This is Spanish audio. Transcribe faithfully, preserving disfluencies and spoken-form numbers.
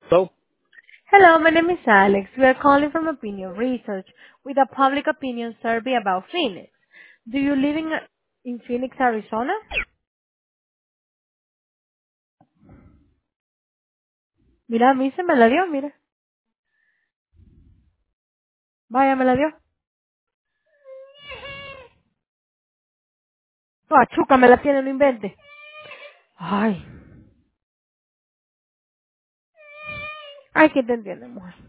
So, Hello, my name is Alex. We are calling from Opinion Research with a public opinion survey about Phoenix. Do you live in, in Phoenix, Arizona? Mira, a mí se me la dio, mira. Vaya, me la dio. No, achuca, me la tiene, no invente. Ay, ay, que te entiende, mujer.